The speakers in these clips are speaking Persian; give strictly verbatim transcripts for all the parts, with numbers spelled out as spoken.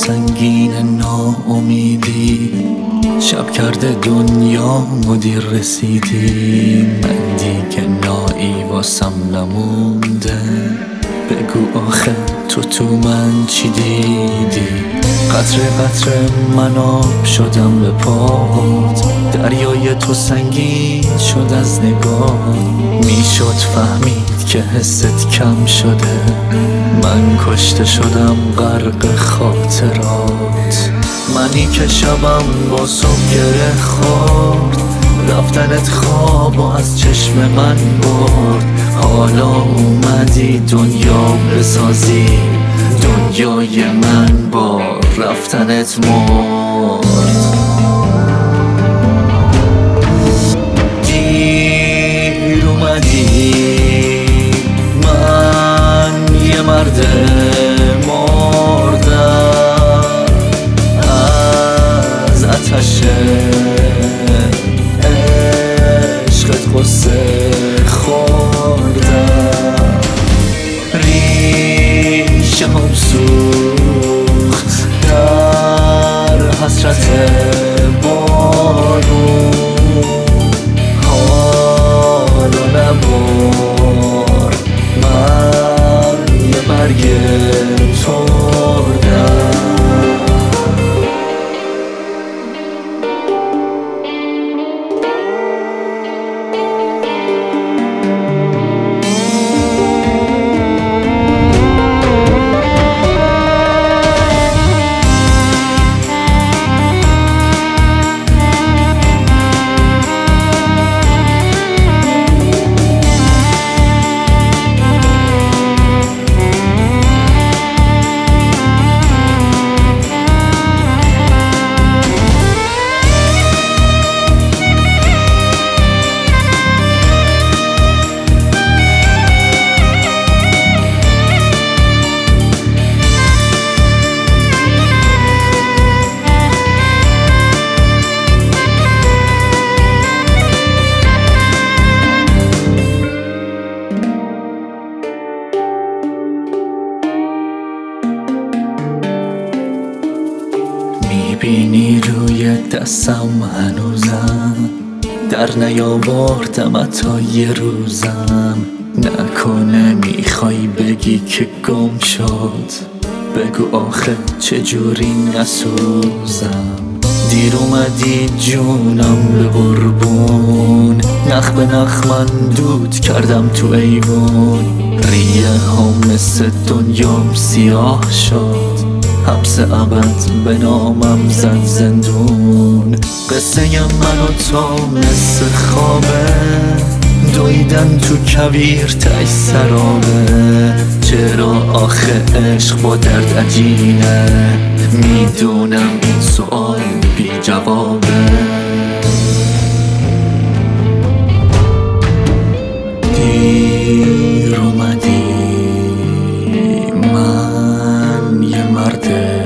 سنگین ناامیدی، شب کرده دنیا مدیر رسیدی. من دیگه نایی واسم نمونده، بگو آخه تو تو من چی دیدی؟ قطره قطره من آب شدم به پات، دریای تو سنگین شد از نگاه. میشد فهمید که حست کم شده، من کشته شدم غرق خاطرات. منی که شبم با صبح گره خورد، رفتنت خواب و از چشم من برد. حالا اومدی دنیا بسازی، دنیای من با رفتنت مرد. دیر اومدی، من یه مرد مردم، از آتش عشقت قصه خوردم. ریشه هم سوخت در حسرت بارون، حالو نبار من یه برگ تردم. میبینی روی دستم هنوزم، در نیاوردم حتی یه روزم. نکنه میخوای بگی که گم شد، بگو آخه چجوری نسوزم. دیر اومدی جونم به قربون، نخ به نخ من دود کردم تو ایوون. ریه هم مثل دنیام سیاه شد، حبس ابد به نامم زد زندون. قصه من و تو مثل خوابه، دویدن تو کویر تای سرابه. چرا آخه عشق با درد عجینه، میدونم این سوال بی جوابه. دیر اومدی، من یه مرد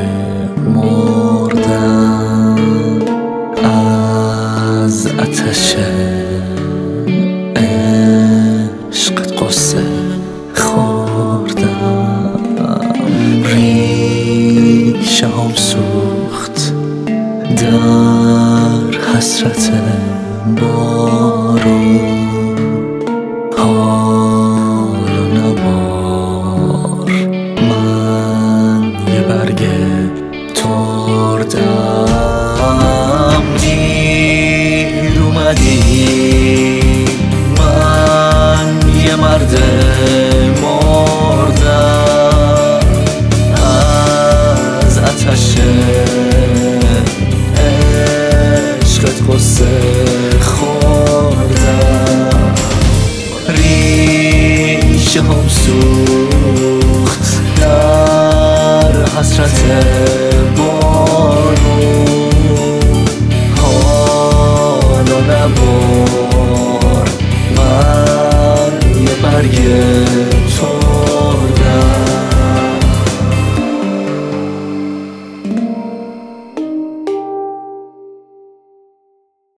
مردم، از آتش عشقت قصه خوردم. ریشه هم سوخت در حسرت بارون، حالو نبار من یه برگ تردم. دیر اومدی، من یه مرد مردم، از آتش عشقت قصه